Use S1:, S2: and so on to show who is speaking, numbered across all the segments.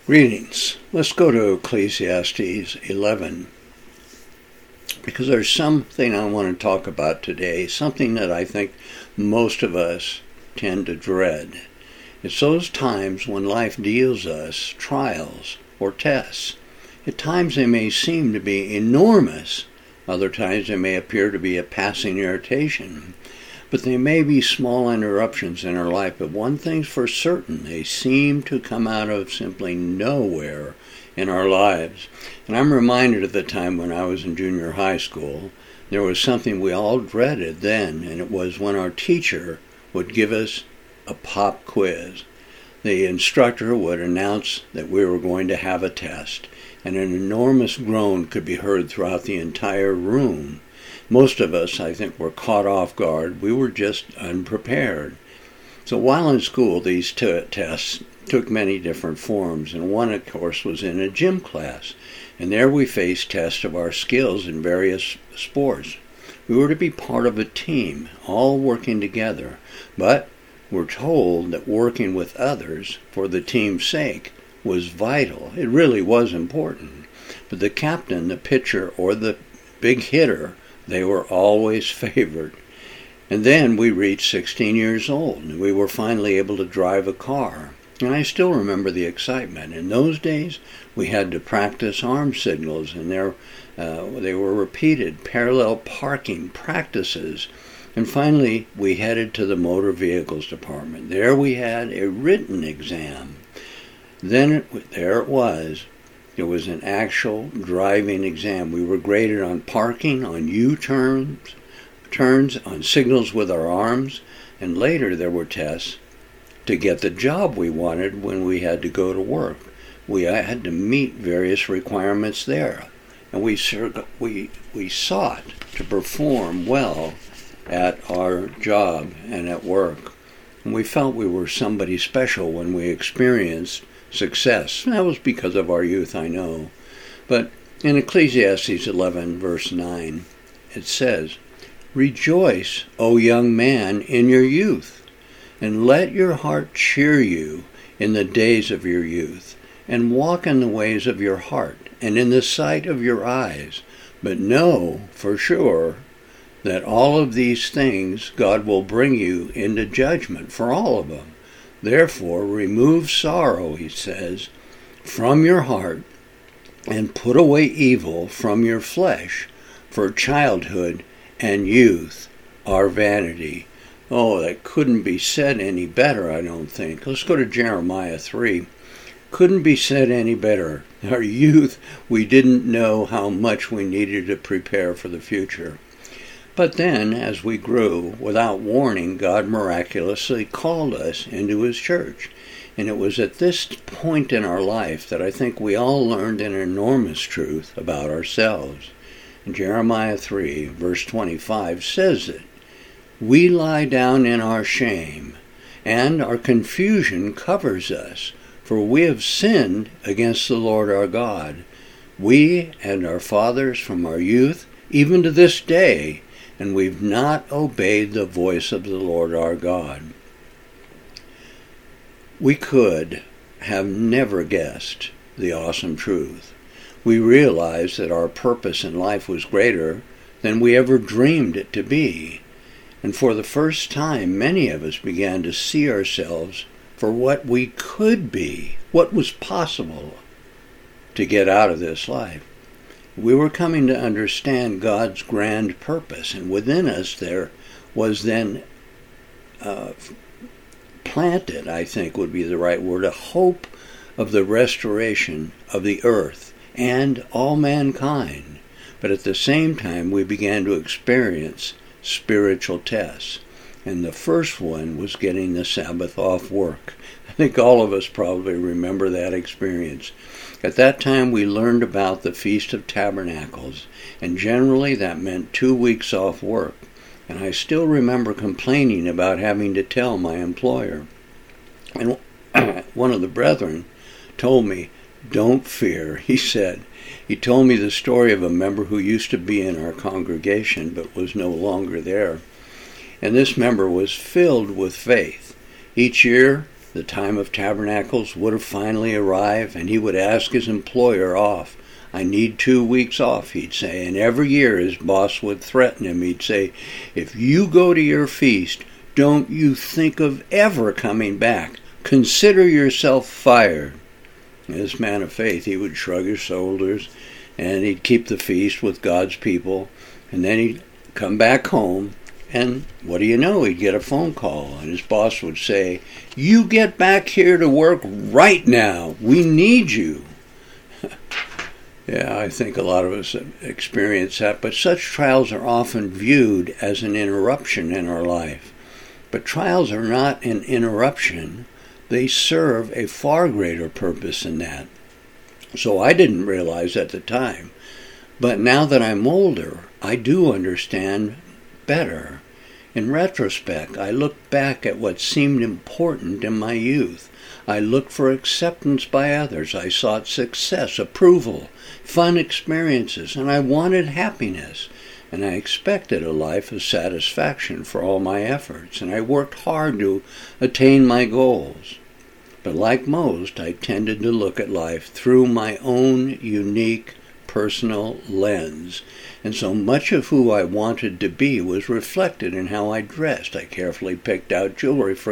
S1: Greetings. Let's go to Ecclesiastes 11 because there's something I want to talk about today, something that I think most of us tend to dread. It's those times when life deals us trials or tests. At times they may seem to be enormous, other times they may appear to be a passing irritation. But they may be small interruptions in our life, but one thing's for certain, they seem to come out of simply nowhere in our lives. And I'm reminded of the time when I was in junior high school, there was something we all dreaded then, and it was when our teacher would give us a pop quiz. The instructor would announce that we were going to have a test, and an enormous groan could be heard throughout the entire room. Most of us, I think, were caught off guard. We were just unprepared. So while in school, these tests took many different forms, and one, of course, was in a gym class. And there we faced tests of our skills in various sports. We were to be part of a team, all working together. But we're told that working with others for the team's sake was vital. It really was important. But the captain, the pitcher, or the big hitter, they were always favored. And then we reached 16 years old, and we were finally able to drive a car. And I still remember the excitement. In those days, we had to practice arm signals, and they were repeated parallel parking practices. And finally, we headed to the motor vehicles department. There we had a written exam. Then there it was. It was an actual driving exam. We were graded on parking, on U-turns, on signals with our arms, and later there were tests to get the job we wanted when we had to go to work. We had to meet various requirements there, and we sought to perform well at our job and at work. And we felt we were somebody special when we experienced success. That was because of our youth, I know. But in Ecclesiastes 11, verse 9, it says, "Rejoice, O young man, in your youth, and let your heart cheer you in the days of your youth, and walk in the ways of your heart, and in the sight of your eyes. But know for sure that all of these things God will bring you into judgment for all of them. Therefore, remove sorrow," he says, "from your heart, and put away evil from your flesh, for childhood and youth are vanity." Oh, that couldn't be said any better, I don't think. Let's go to Jeremiah 3. Couldn't be said any better. Our youth, we didn't know how much we needed to prepare for the future. But then, as we grew, without warning, God miraculously called us into His church. And it was at this point in our life that I think we all learned an enormous truth about ourselves. And Jeremiah 3, verse 25 says it, "We lie down in our shame, and our confusion covers us, for we have sinned against the Lord our God, we and our fathers from our youth, even to this day, and we've not obeyed the voice of the Lord our God." We could have never guessed the awesome truth. We realized that our purpose in life was greater than we ever dreamed it to be. And for the first time, many of us began to see ourselves for what we could be, what was possible to get out of this life. We were coming to understand God's grand purpose, and within us there was then planted, I think would be the right word, a hope of the restoration of the earth and all mankind. But at the same time, we began to experience spiritual tests. And the first one was getting the Sabbath off work. I think all of us probably remember that experience. At that time, we learned about the Feast of Tabernacles, and generally that meant 2 weeks off work. And I still remember complaining about having to tell my employer. And one of the brethren told me, "Don't fear," he said. He told me the story of a member who used to be in our congregation but was no longer there. And this member was filled with faith. Each year, The time of tabernacles would have finally arrived, and he would ask his employer off. I need 2 weeks off, he'd say. And every year his boss would threaten him. He'd say, if you go to your feast, don't you think of ever coming back. Consider yourself fired. This man of faith, he would shrug his shoulders, and he'd keep the feast with God's people. And then he'd come back home, and what do you know? He'd get a phone call, and his boss would say, you get back here to work right now. We need you. Yeah, I think a lot of us experience that, but such trials are often viewed as an interruption in our life. But trials are not an interruption. They serve a far greater purpose than that. So I didn't realize at the time. But now that I'm older, I do understand better. In retrospect, I look back at what seemed important in my youth. I looked for acceptance by others. I sought success, approval, fun experiences, and I wanted happiness. And I expected a life of satisfaction for all my efforts, and I worked hard to attain my goals. But like most, I tended to look at life through my own unique personal lens, and so much of who I wanted to be was reflected in how I dressed. I carefully picked out jewelry for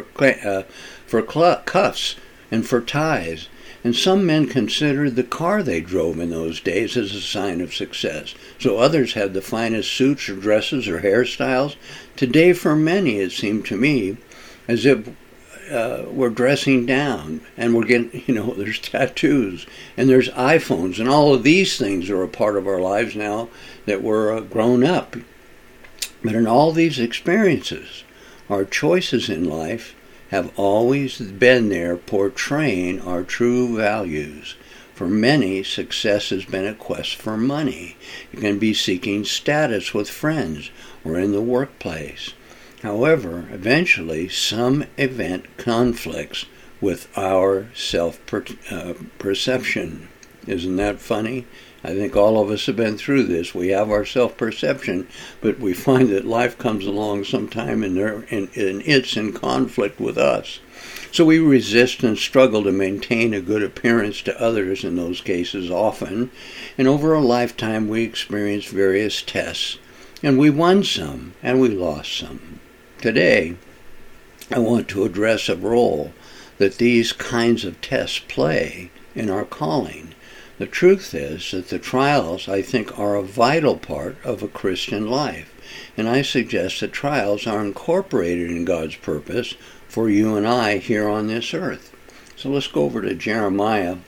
S1: cuffs and for ties, and some men considered the car they drove in those days as a sign of success. So others had the finest suits or dresses or hairstyles. Today, for many, it seemed to me as if we're dressing down, and we're getting, there's tattoos, and there's iPhones, and all of these things are a part of our lives now that we're grown up. But in all these experiences, our choices in life have always been there portraying our true values. For many, success has been a quest for money. It can be seeking status with friends or in the workplace. However, eventually, some event conflicts with our self-perception. Isn't that funny? I think all of us have been through this. We have our self-perception, but we find that life comes along sometime and it's in conflict with us. So we resist and struggle to maintain a good appearance to others in those cases often. And over a lifetime, we experience various tests. And we won some, and we lost some. Today, I want to address a role that these kinds of tests play in our calling. The truth is that the trials, I think, are a vital part of a Christian life. And I suggest that trials are incorporated in God's purpose for you and I here on this earth. So let's go over to Jeremiah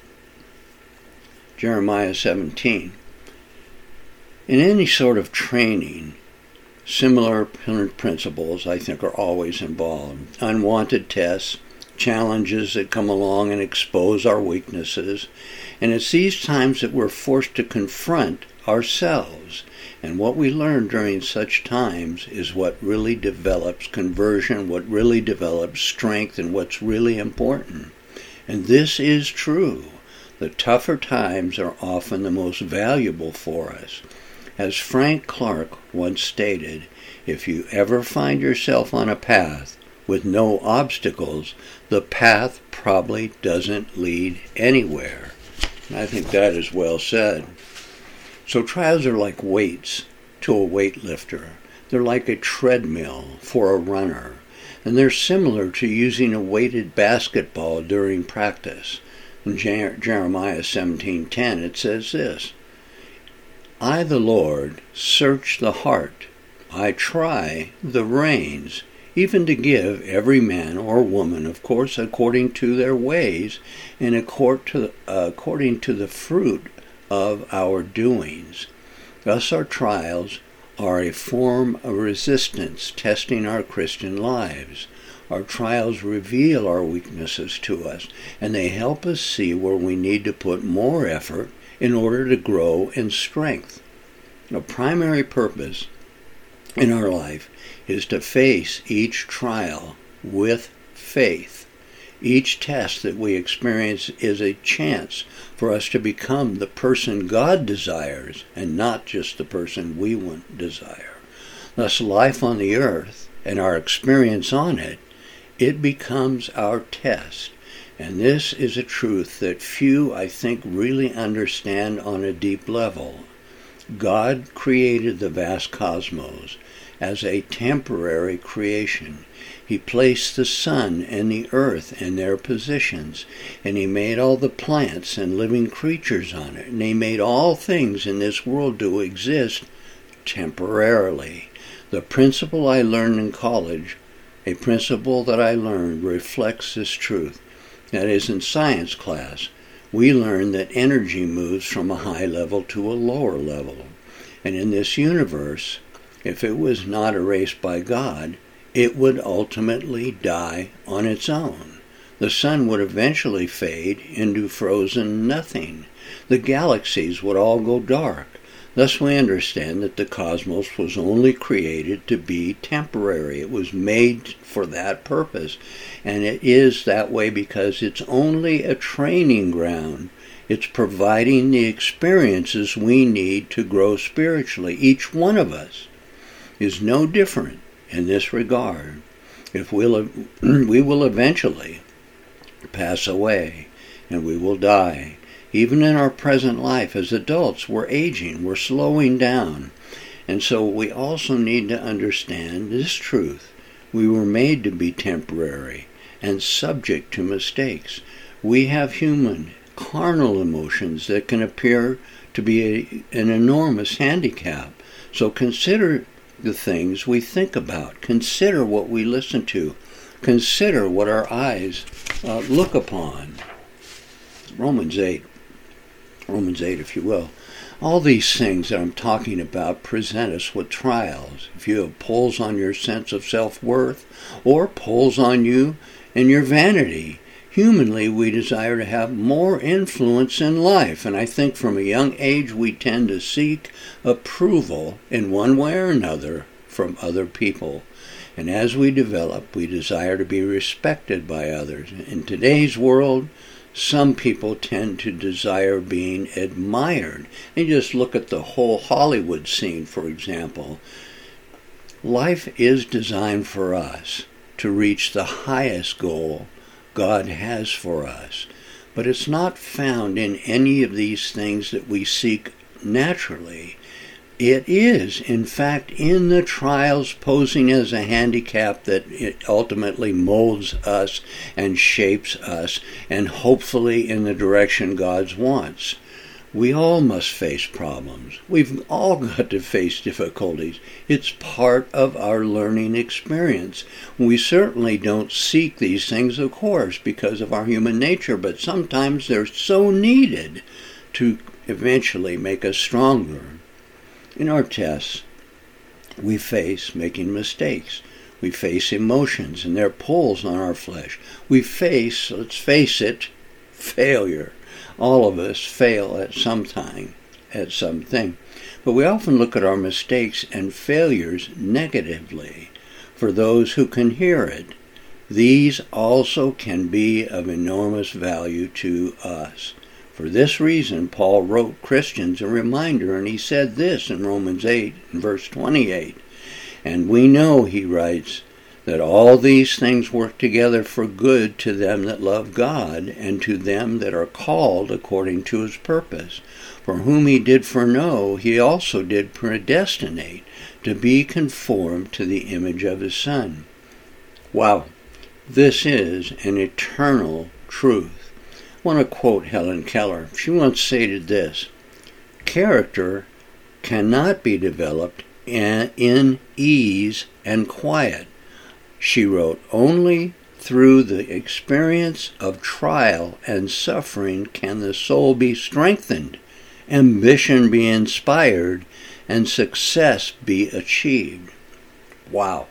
S1: 17. In any sort of training, similar principles, I think, are always involved. Unwanted tests, challenges that come along and expose our weaknesses. And it's these times that we're forced to confront ourselves. And what we learn during such times is what really develops conversion, what really develops strength, and what's really important. And this is true. The tougher times are often the most valuable for us. As Frank Clark once stated, if you ever find yourself on a path with no obstacles, the path probably doesn't lead anywhere. And I think that is well said. So trials are like weights to a weightlifter. They're like a treadmill for a runner. And they're similar to using a weighted basketball during practice. In Jeremiah 17:10 it says this, I, the Lord, search the heart. I try the reins, even to give every man or woman, of course, according to their ways and according to the fruit of our doings. Thus our trials are a form of resistance testing our Christian lives. Our trials reveal our weaknesses to us, and they help us see where we need to put more effort in order to grow in strength. A primary purpose in our life is to face each trial with faith. Each test that we experience is a chance for us to become the person God desires and not just the person we desire. Thus, life on the earth and our experience on it it becomes our test. And this is a truth that few, I think, really understand on a deep level. God created the vast cosmos as a temporary creation. He placed the sun and the earth in their positions, and he made all the plants and living creatures on it, and he made all things in this world to exist temporarily. The principle I learned in college, a principle that I learned, reflects this truth. That is, in science class, we learned that energy moves from a high level to a lower level. And in this universe, if it was not erased by God, it would ultimately die on its own. The sun would eventually fade into frozen nothing. The galaxies would all go dark. Thus we understand that the cosmos was only created to be temporary. It was made for that purpose. And it is that way because it's only a training ground. It's providing the experiences we need to grow spiritually. Each one of us is no different in this regard. We will eventually pass away, and we will die. Even in our present life as adults, we're aging, we're slowing down. And so we also need to understand this truth. We were made to be temporary and subject to mistakes. We have human, carnal emotions that can appear to be an enormous handicap. So consider the things we think about. Consider what we listen to. Consider what our eyes look upon. Romans 8, if you will. All these things that I'm talking about present us with trials. If you have pulls on your sense of self-worth or pulls on you and your vanity, humanly we desire to have more influence in life. And I think from a young age we tend to seek approval in one way or another from other people. And as we develop, we desire to be respected by others. In today's world, some people tend to desire being admired. And just look at the whole Hollywood scene, for example. Life is designed for us to reach the highest goal God has for us. But it's not found in any of these things that we seek naturally. It is, in fact, in the trials posing as a handicap that it ultimately molds us and shapes us, and hopefully in the direction God wants. We all must face problems. We've all got to face difficulties. It's part of our learning experience. We certainly don't seek these things, of course, because of our human nature, but sometimes they're so needed to eventually make us stronger. In our tests, we face making mistakes. We face emotions and their pulls on our flesh. We face, let's face it, failure. All of us fail at some time, at something. But we often look at our mistakes and failures negatively. For those who can hear it, these also can be of enormous value to us. For this reason, Paul wrote Christians a reminder, and he said this in Romans 8, verse 28. And we know, he writes, that all these things work together for good to them that love God, and to them that are called according to his purpose. For whom he did foreknow, he also did predestinate to be conformed to the image of his Son. Wow, this is an eternal truth. I want to quote Helen Keller. She once stated this: character cannot be developed in ease and quiet. She wrote, only through the experience of trial and suffering can the soul be strengthened, ambition be inspired, and success be achieved. Wow.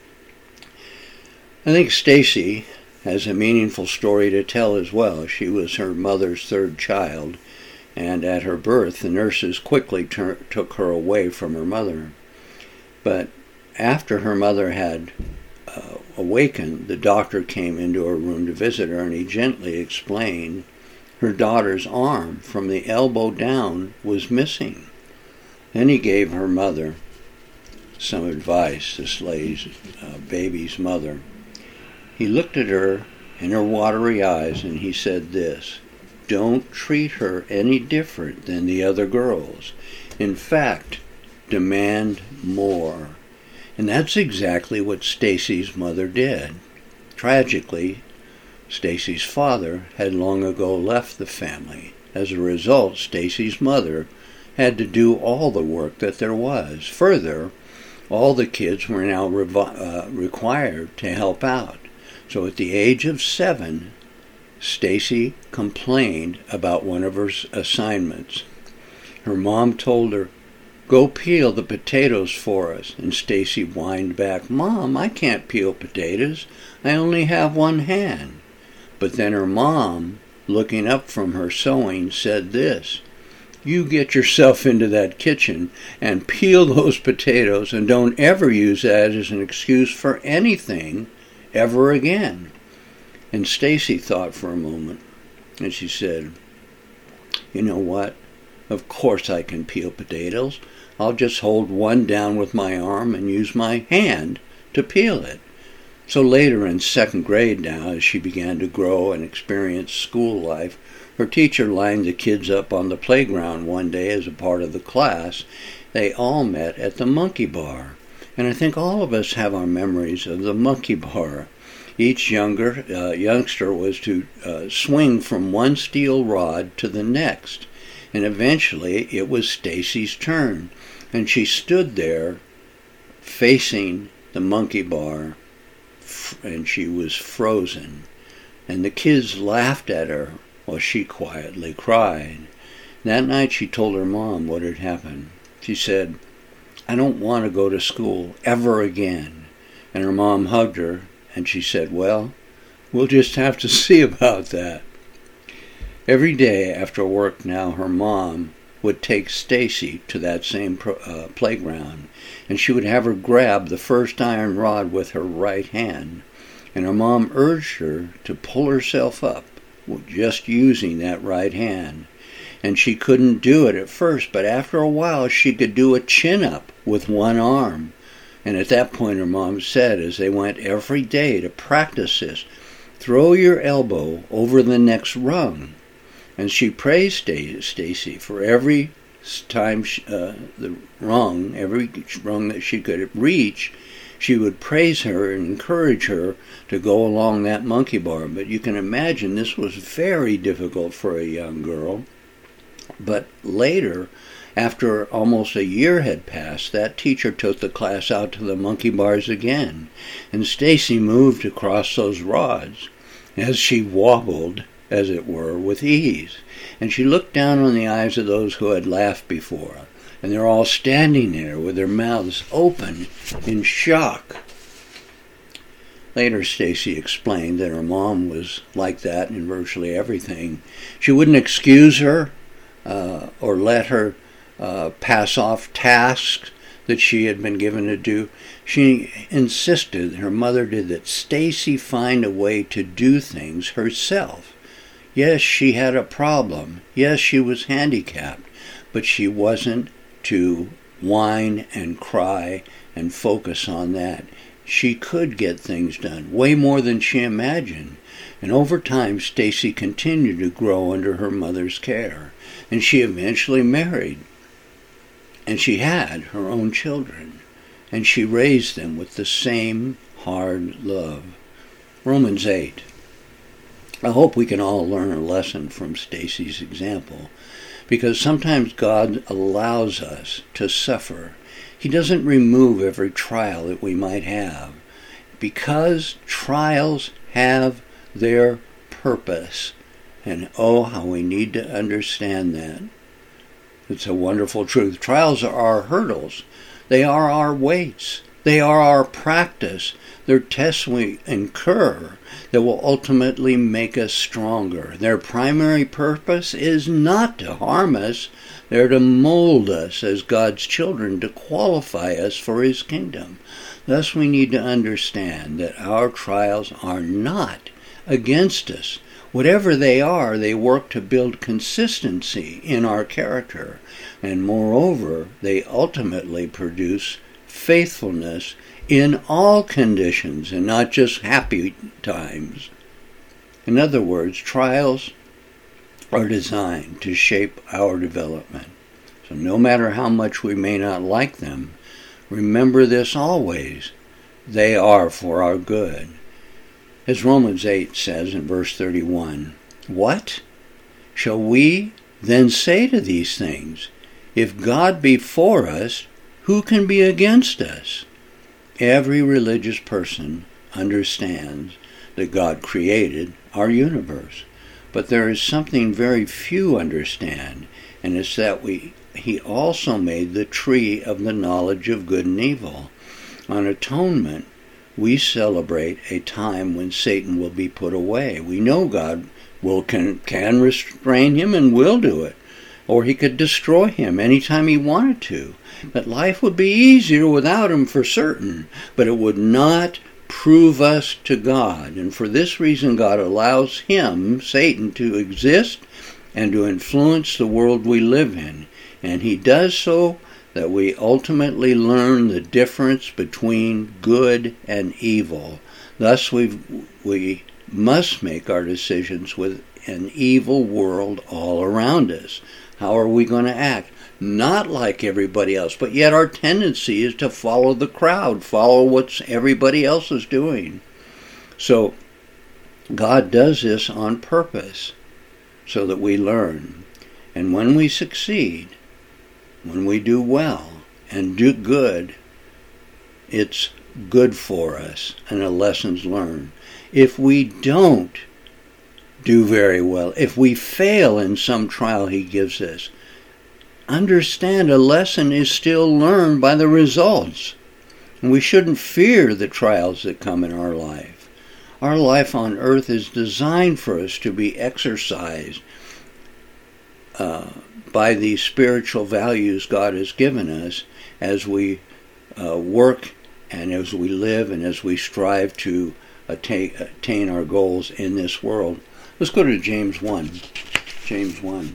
S1: I think Stacy has a meaningful story to tell as well. She was her mother's third child, and at her birth, the nurses quickly took her away from her mother. But after her mother had awakened, the doctor came into her room to visit her, and he gently explained her daughter's arm from the elbow down was missing. Then he gave her mother some advice, this baby's mother. He looked at her in her watery eyes and he said this: "Don't treat her any different than the other girls. In fact, demand more." And that's exactly what Stacy's mother did. Tragically, Stacy's father had long ago left the family. As a result, Stacy's mother had to do all the work that there was. Further, all the kids were now required to help out. So at the age of 7, Stacy complained about one of her assignments. Her mom told her, "Go peel the potatoes for us." And Stacy whined back, "Mom, I can't peel potatoes. I only have one hand." But then her mom, looking up from her sewing, said this: "You get yourself into that kitchen and peel those potatoes, and don't ever use that as an excuse for anything ever again." And Stacy thought for a moment, and she said, "You know what? Of course I can peel potatoes. I'll just hold one down with my arm and use my hand to peel it." So later in 2nd grade now, as she began to grow and experience school life, her teacher lined the kids up on the playground one day as a part of the class. They all met at the monkey bar. And I think all of us have our memories of the monkey bar. Each youngster was to swing from one steel rod to the next. And eventually it was Stacy's turn. And she stood there facing the monkey bar, and she was frozen. And the kids laughed at her while she quietly cried. That night she told her mom what had happened. She said, "I don't want to go to school ever again." And her mom hugged her, and she said, "Well, we'll just have to see about that." Every day after work now, her mom would take Stacy to that same playground, and she would have her grab the first iron rod with her right hand. And her mom urged her to pull herself up with just using that right hand. And she couldn't do it at first, but after a while she could do a chin-up with one arm. And at that point her mom said, as they went every day to practice this, "Throw your elbow over the next rung." And she praised Stacy for every time every rung that she could reach. She would praise her and encourage her to go along that monkey bar. But you can imagine this was very difficult for a young girl. But later, after almost a year had passed, that teacher took the class out to the monkey bars again. And Stacy moved across those rods as she wobbled, as it were, with ease. And she looked down on the eyes of those who had laughed before, and they're all standing there with their mouths open in shock. Later, Stacy explained that her mom was like that in virtually everything. She wouldn't excuse her or let her pass off tasks that she had been given to do. She insisted, her mother did, that Stacy find a way to do things herself. Yes, she had a problem. Yes, she was handicapped, but she wasn't to whine and cry and focus on that. She could get things done, way more than she imagined. And over time, Stacy continued to grow under her mother's care. And she eventually married. And she had her own children. And she raised them with the same hard love. Romans 8. I hope we can all learn a lesson from Stacy's example, because sometimes God allows us to suffer. He doesn't remove every trial that we might have, because trials have their purpose. And oh, how we need to understand that. It's a wonderful truth. Trials are our hurdles. They are our weights. They are our practice. They're tests we incur that will ultimately make us stronger. Their primary purpose is not to harm us. They're to mold us as God's children, to qualify us for His kingdom. Thus we need to understand that our trials are not against us. Whatever they are, they work to build consistency in our character. And moreover, they ultimately produce faithfulness in all conditions and not just happy times. In other words, trials are designed to shape our development. So no matter how much we may not like them, remember this always. They are for our good. As Romans 8 says in verse 31, "What? Shall we then say to these things? If God be for us, who can be against us?" Every religious person understands that God created our universe. But there is something very few understand, and it's that He also made the tree of the knowledge of good and evil. On atonement, we celebrate a time when Satan will be put away. We know God can restrain him and will do it, or he could destroy him anytime he wanted to. But life would be easier without him for certain, but it would not prove us to God. And for this reason, God allows him, Satan, to exist and to influence the world we live in. And he does so that we ultimately learn the difference between good and evil. Thus, we must make our decisions with an evil world all around us. How are we going to act? Not like everybody else, but yet our tendency is to follow the crowd, follow what everybody else is doing. So God does this on purpose so that we learn. And when we succeed, when we do well and do good, it's good for us and a lessons learned. If we don't do very well, if we fail in some trial he gives us, understand a lesson is still learned by the results. And we shouldn't fear the trials that come in our life. Our life on earth is designed for us to be exercised by these spiritual values God has given us as we work and as we live and as we strive to attain our goals in this world. Let's go to James 1. James 1.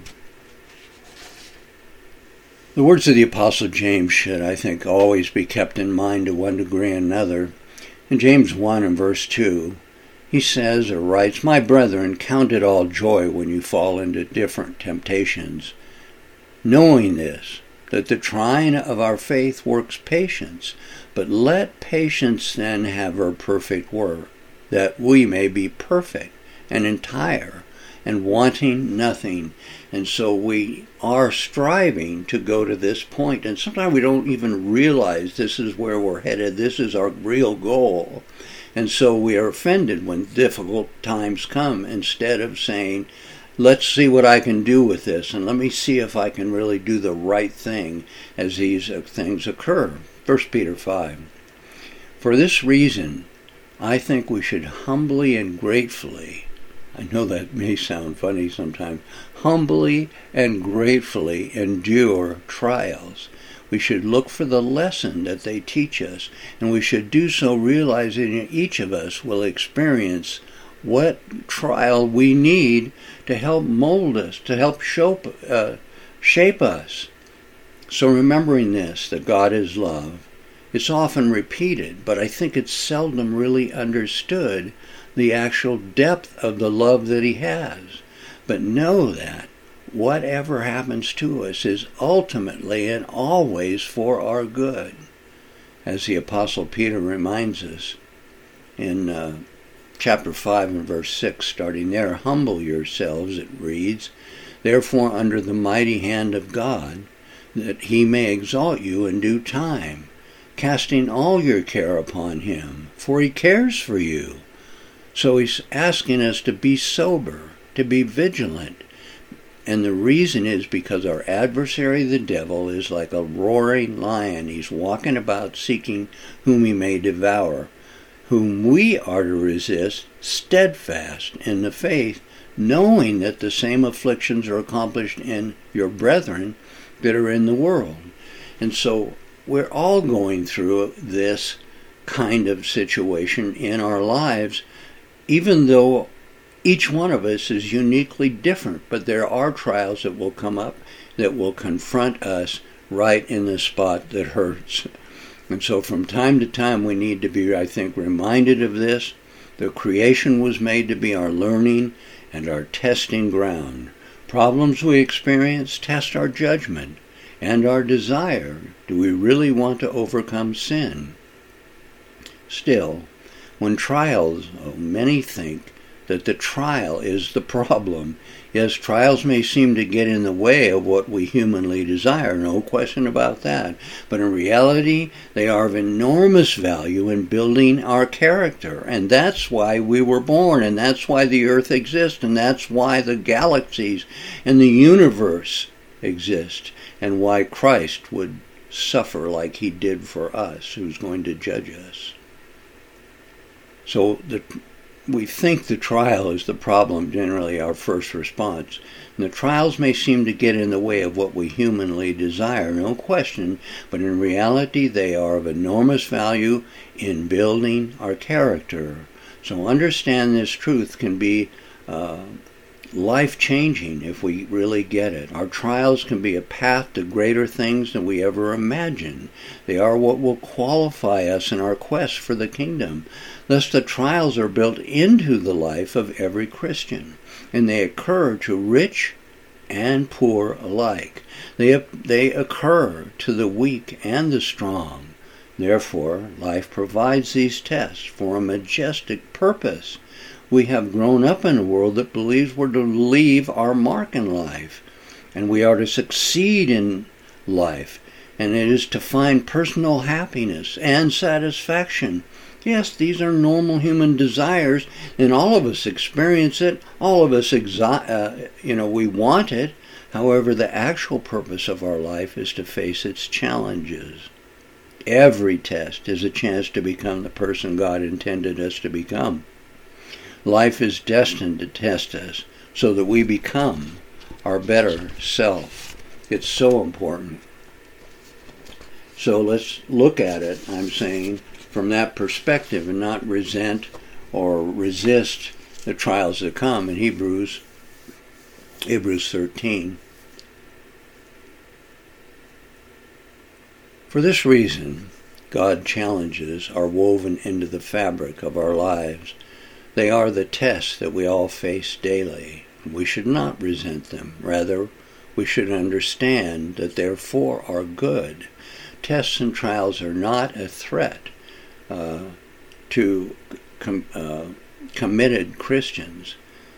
S1: The words of the Apostle James should, I think, always be kept in mind to one degree or another. In James 1 and verse 2, he says or writes, "My brethren, count it all joy when you fall into different temptations, knowing this, that the trying of our faith works patience. But let patience then have her perfect work, that we may be perfect and entire, and wanting nothing." And so we are striving to go to this point, and sometimes we don't even realize this is where we're headed, this is our real goal. And so we are offended when difficult times come, instead of saying, let's see what I can do with this, and let me see if I can really do the right thing as these things occur. 1 Peter 5. For this reason, I think we should humbly and gratefully, I know that may sound funny sometimes, humbly and gratefully endure trials. We should look for the lesson that they teach us, and we should do so realizing each of us will experience what trial we need to help mold us, to help shape us. So remembering this, that God is love, it's often repeated, but I think it's seldom really understood the actual depth of the love that he has. But know that whatever happens to us is ultimately and always for our good. As the Apostle Peter reminds us in chapter 5 and verse 6, starting there, "Humble yourselves," it reads, "therefore under the mighty hand of God, that he may exalt you in due time, casting all your care upon him, for he cares for you." So he's asking us to be sober, to be vigilant. And the reason is because our adversary, the devil, is like a roaring lion. He's walking about seeking whom he may devour, whom we are to resist steadfast in the faith, knowing that the same afflictions are accomplished in your brethren that are in the world. And so we're all going through this kind of situation in our lives, even though each one of us is uniquely different. But there are trials that will come up that will confront us right in the spot that hurts. And so from time to time we need to be, I think, reminded of this. The creation was made to be our learning and our testing ground. Problems we experience test our judgment and our desire. Do we really want to overcome sin? Still, when trials, many think that the trial is the problem. Yes, trials may seem to get in the way of what we humanly desire, no question about that. But in reality, they are of enormous value in building our character. And that's why we were born, and that's why the earth exists, and that's why the galaxies and the universe exist, and why Christ would suffer like he did for us, who's going to judge us. So we think the trial is the problem, generally our first response. And the trials may seem to get in the way of what we humanly desire, no question, but in reality they are of enormous value in building our character. So understand this truth can be life-changing if we really get it. Our trials can be a path to greater things than we ever imagined. They are what will qualify us in our quest for the kingdom. Thus the trials are built into the life of every Christian, and they occur to rich and poor alike. They occur to the weak and the strong. Therefore, life provides these tests for a majestic purpose. We have grown up in a world that believes we're to leave our mark in life, and we are to succeed in life, and it is to find personal happiness and satisfaction. Yes, these are normal human desires, and all of us experience it. All of us, we want it. However, the actual purpose of our life is to face its challenges. Every test is a chance to become the person God intended us to become. Life is destined to test us so that we become our better self. It's so important. So let's look at it, I'm saying, from that perspective and not resent or resist the trials that come in Hebrews 13. For this reason, God's challenges are woven into the fabric of our lives. They are the tests that we all face daily. We should not resent them. Rather, we should understand that they're for our good. Tests and trials are not a threat to committed Christians.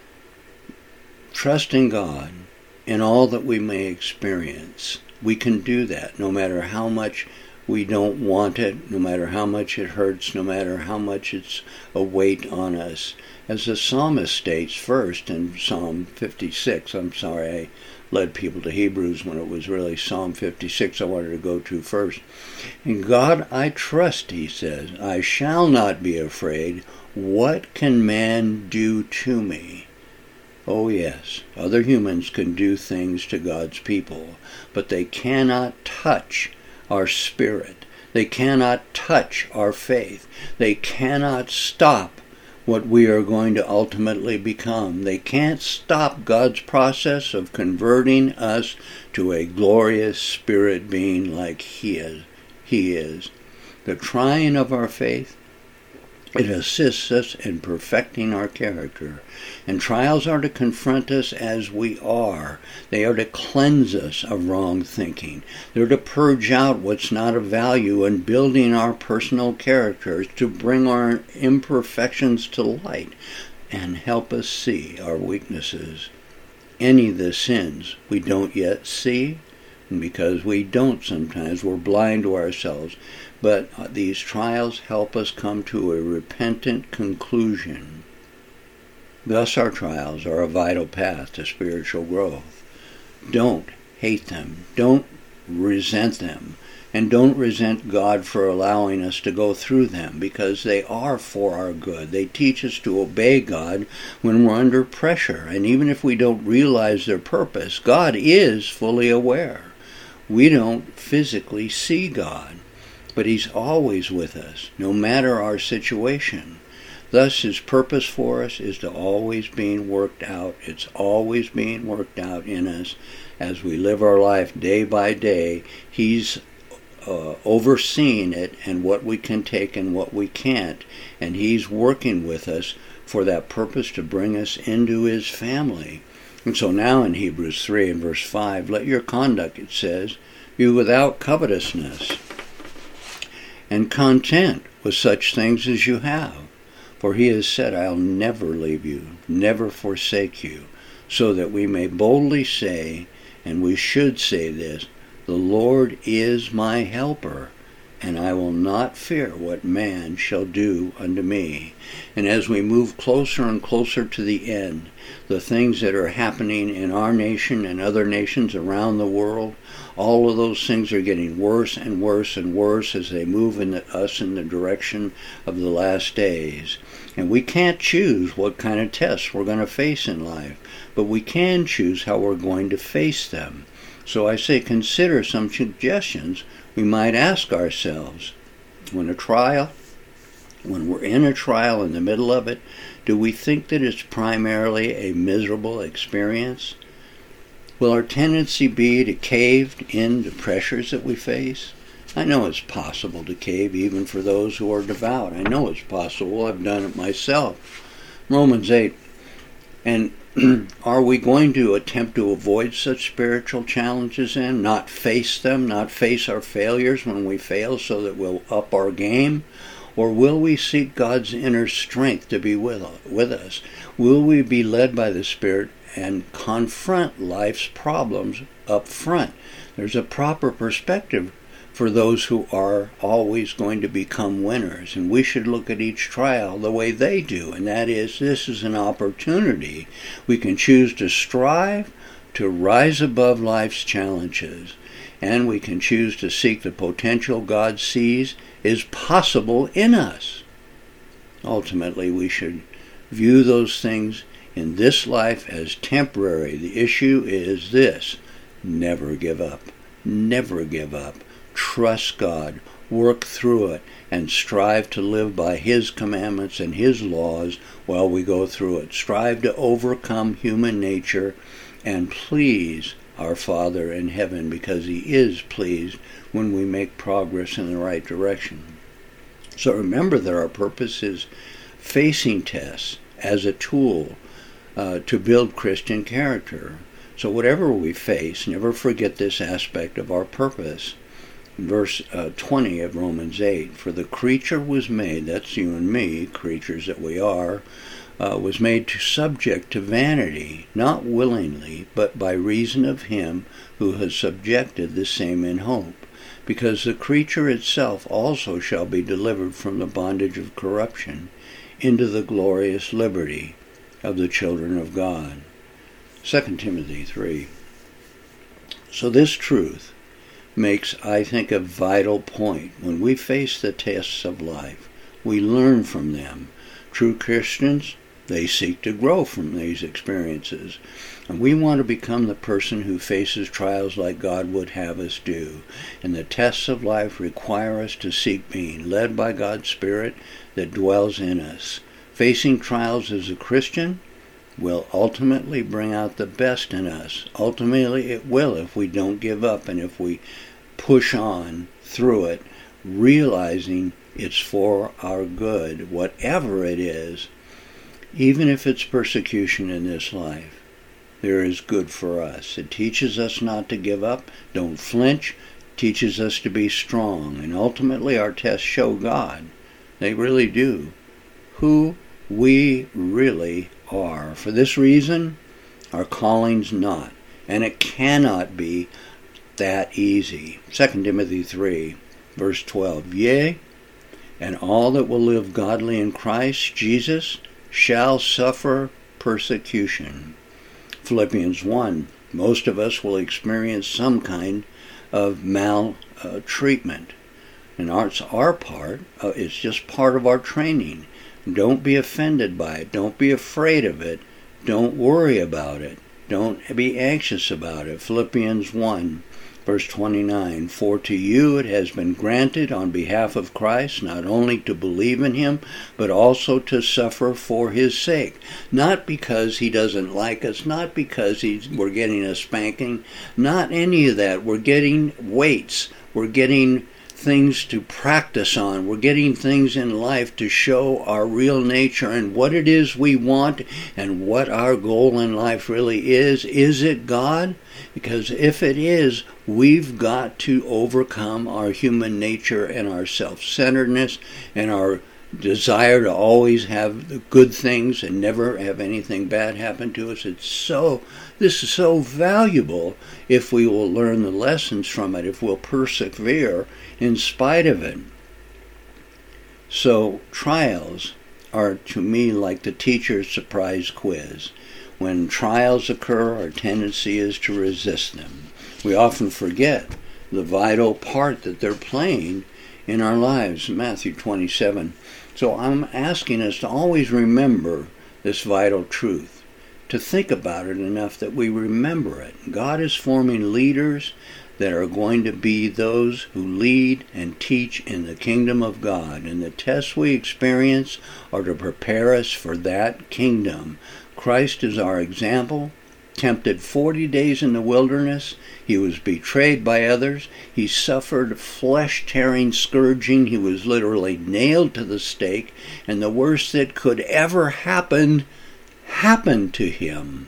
S1: Trust in God in all that we may experience. We can do that no matter how much we don't want it, no matter how much it hurts, no matter how much it's a weight on us. As the psalmist states first in Psalm 56, I'm sorry I led people to Hebrews when it was really Psalm 56 I wanted to go to first. In God I trust, he says, I shall not be afraid. What can man do to me? Oh yes, other humans can do things to God's people, but they cannot touch our spirit. They cannot touch our faith. They cannot stop what we are going to ultimately become. They can't stop God's process of converting us to a glorious spirit being like He is. The trying of our faith, it assists us in perfecting our character. And trials are to confront us as we are. They are to cleanse us of wrong thinking. They're to purge out what's not of value and building our personal characters, to bring our imperfections to light and help us see our weaknesses. Any of the sins we don't yet see, and because we don't sometimes, we're blind to ourselves. But these trials help us come to a repentant conclusion. Thus our trials are a vital path to spiritual growth. Don't hate them. Don't resent them. And don't resent God for allowing us to go through them, because they are for our good. They teach us to obey God when we're under pressure. And even if we don't realize their purpose, God is fully aware. We don't physically see God, but He's always with us, no matter our situation. Thus, His purpose for us is to always being worked out. It's always being worked out in us as we live our life day by day. He's overseeing it and what we can take and what we can't. And He's working with us for that purpose to bring us into His family. And so now in Hebrews 3 and verse 5, let your conduct, it says, be without covetousness, and content with such things as you have. For He has said, I'll never leave you, never forsake you, so that we may boldly say, and we should say this, the Lord is my helper, and I will not fear what man shall do unto me. And as we move closer and closer to the end, the things that are happening in our nation and other nations around the world, all of those things are getting worse and worse and worse as they move us in the direction of the last days. And we can't choose what kind of tests we're going to face in life, but we can choose how we're going to face them. So I say consider some suggestions we might ask ourselves. When we're in a trial in the middle of it, do we think that it's primarily a miserable experience? Will our tendency be to cave in to pressures that we face? I know it's possible to cave even for those who are devout. I know it's possible. I've done it myself. Romans 8. And are we going to attempt to avoid such spiritual challenges and not face them, not face our failures when we fail so that we'll up our game? Or will we seek God's inner strength to be with us? Will we be led by the Spirit and confront life's problems up front? There's a proper perspective for those who are always going to become winners. And we should look at each trial the way they do. And that is, this is an opportunity. We can choose to strive to rise above life's challenges. And we can choose to seek the potential God sees is possible in us. Ultimately, we should view those things in this life as temporary. The issue is this: never give up. Never give up. Trust God, work through it, and strive to live by His commandments and His laws while we go through it. Strive to overcome human nature and please our Father in heaven, because He is pleased when we make progress in the right direction. So remember that our purpose is facing tests as a tool to build Christian character. So whatever we face, never forget this aspect of our purpose. Verse 20 of Romans 8, for the creature was made, that's you and me, creatures that we are, was made to subject to vanity, not willingly, but by reason of Him who has subjected the same in hope, because the creature itself also shall be delivered from the bondage of corruption into the glorious liberty of the children of God. 2 Timothy 3. So this truth makes, I think, a vital point. When we face the tests of life, we learn from them. True Christians, they seek to grow from these experiences. And we want to become the person who faces trials like God would have us do. And the tests of life require us to seek being led by God's Spirit that dwells in us. Facing trials as a Christian will ultimately bring out the best in us. Ultimately, it will if we don't give up and if we push on through it, realizing it's for our good, whatever it is. Even if it's persecution in this life, there is good for us. It teaches us not to give up, don't flinch, teaches us to be strong, and ultimately our tests show God. They really do. Who we really are. For this reason, our calling's not, and it cannot be that easy. 2 Timothy 3, verse 12. Yea, and all that will live godly in Christ Jesus shall suffer persecution. Philippians 1. Most of us will experience some kind of maltreatment. And it's our part. It's just part of our training. Don't be offended by it. Don't be afraid of it. Don't worry about it. Don't be anxious about it. Philippians 1, Verse 29, for to you it has been granted on behalf of Christ not only to believe in him, but also to suffer for his sake. Not because he doesn't like us, not because we're getting a spanking, not any of that. We're getting weights. We're getting things to practice on. We're getting things in life to show our real nature and what it is we want and what our goal in life really is. Is it God? Because if it is, we've got to overcome our human nature and our self-centeredness and our desire to always have the good things and never have anything bad happen to us. This is so valuable if we will learn the lessons from it, if we'll persevere in spite of it. So trials are to me like the teacher's surprise quiz. When trials occur, our tendency is to resist them. We often forget the vital part that they're playing in our lives. Matthew 27. So I'm asking us to always remember this vital truth, to think about it enough that we remember it. God is forming leaders that are going to be those who lead and teach in the kingdom of God. And the tests we experience are to prepare us for that kingdom. Christ is our example. Tempted 40 days in the wilderness. He was betrayed by others. He suffered flesh-tearing scourging. He was literally nailed to the stake. And the worst that could ever happen happened to him.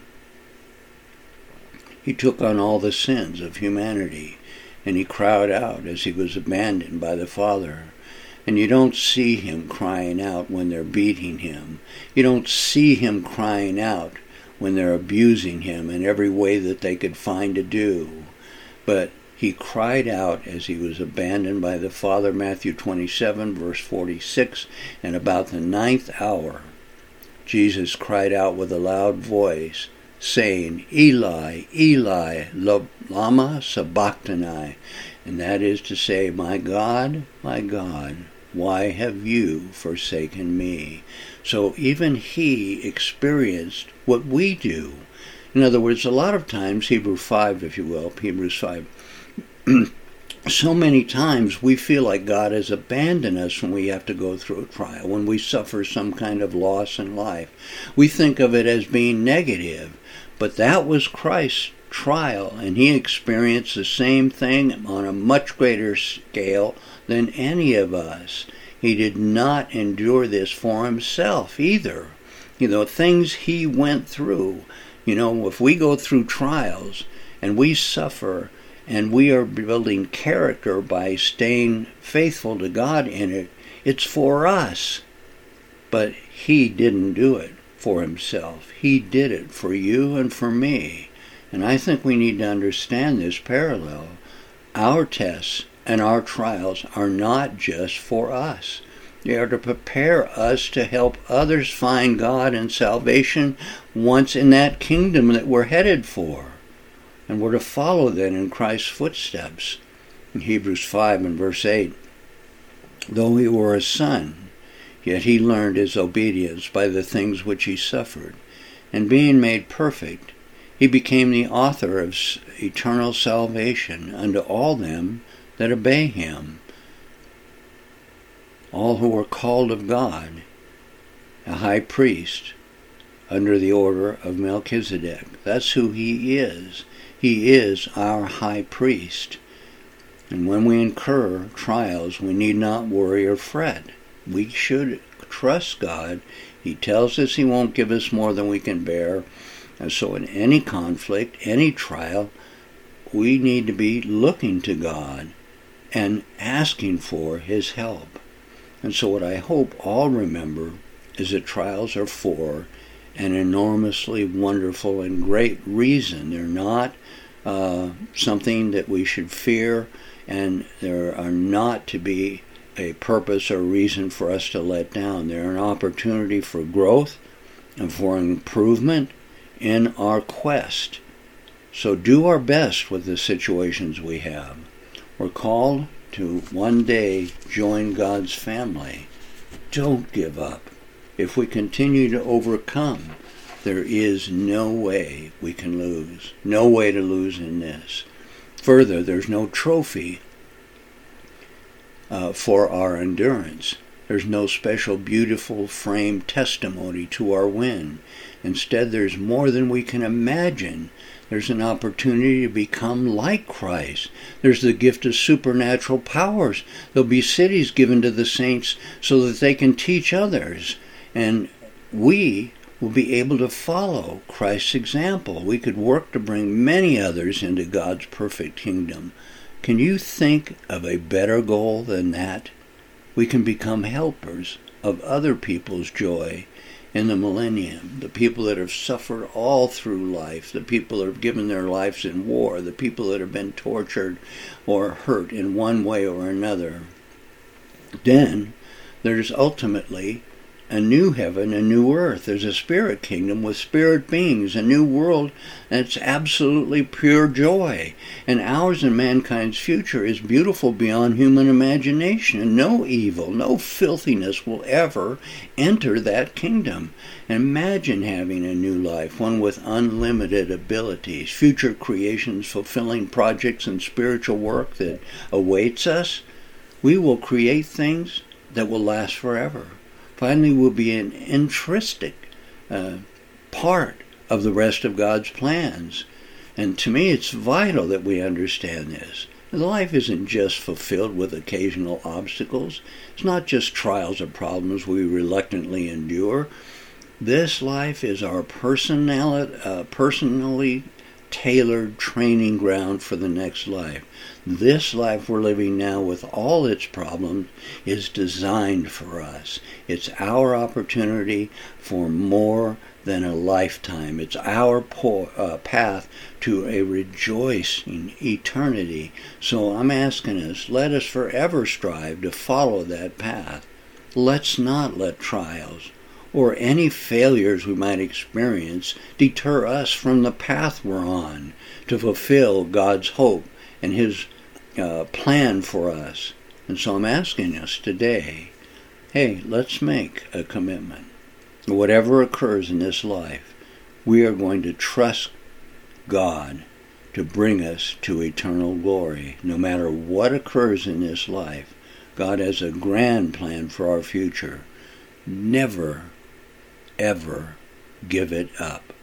S1: He took on all the sins of humanity. And he cried out as he was abandoned by the Father. And you don't see him crying out when they're beating him. You don't see him crying out when they're abusing him in every way that they could find to do. But he cried out as he was abandoned by the Father, Matthew 27, verse 46, and about the 9th hour, Jesus cried out with a loud voice, saying, Eli, Eli, lama sabachthani, and that is to say, my God, why have you forsaken me? So even he experienced what we do. In other words, a lot of times, Hebrews 5, so many times we feel like God has abandoned us when we have to go through a trial, when we suffer some kind of loss in life. We think of it as being negative, but that was Christ's trial, and he experienced the same thing on a much greater scale than any of us. He did not endure this for himself either. Things he went through. If we go through trials and we suffer and we are building character by staying faithful to God in it, it's for us. But he didn't do it for himself. He did it for you and for me. And I think we need to understand this parallel. Our tests and our trials are not just for us. They are to prepare us to help others find God and salvation once in that kingdom that we're headed for. And we're to follow then in Christ's footsteps. In Hebrews 5 and verse 8, though he were a son, yet he learned his obedience by the things which he suffered. And being made perfect, he became the author of eternal salvation unto all them that obey him, all who are called of God, a high priest under the order of Melchizedek. That's who he is. He is our high priest. And when we incur trials, we need not worry or fret. We should trust God. He tells us he won't give us more than we can bear. And so in any conflict, any trial, we need to be looking to God and asking for his help. And so what I hope all remember is that trials are for an enormously wonderful and great reason. They're not something that we should fear, and there are not to be a purpose or reason for us to let down. They're an opportunity for growth and for improvement in our quest. So do our best with the situations we have. We're called to one day join God's family. Don't give up. If we continue to overcome, there is no way we can lose. No way to lose in this. Further, there's no trophy for our endurance. There's no special beautiful framed testimony to our win. Instead, there's more than we can imagine. There's an opportunity to become like Christ. There's the gift of supernatural powers. There'll be cities given to the saints so that they can teach others. And we will be able to follow Christ's example. We could work to bring many others into God's perfect kingdom. Can you think of a better goal than that? We can become helpers of other people's joy in the millennium, the people that have suffered all through life, the people that have given their lives in war, the people that have been tortured or hurt in one way or another. Then there's ultimately a new heaven, a new earth. There's a spirit kingdom with spirit beings, a new world that's absolutely pure joy. And ours and mankind's future is beautiful beyond human imagination. No evil, no filthiness will ever enter that kingdom. Imagine having a new life, one with unlimited abilities, future creations, fulfilling projects and spiritual work that awaits us. We will create things that will last forever. Finally, will be an intrinsic part of the rest of God's plans. And to me, it's vital that we understand this. Life isn't just fulfilled with occasional obstacles. It's not just trials or problems we reluctantly endure. This life is our personally tailored training ground for the next life. This life we're living now with all its problems is designed for us. It's our opportunity for more than a lifetime. It's our path to a rejoicing eternity. So I'm asking us, let us forever strive to follow that path. Let's not let trials or any failures we might experience deter us from the path we're on to fulfill God's hope and His plan for us. And so I'm asking us today, hey, let's make a commitment. Whatever occurs in this life, we are going to trust God to bring us to eternal glory. No matter what occurs in this life, God has a grand plan for our future. Never, ever give it up.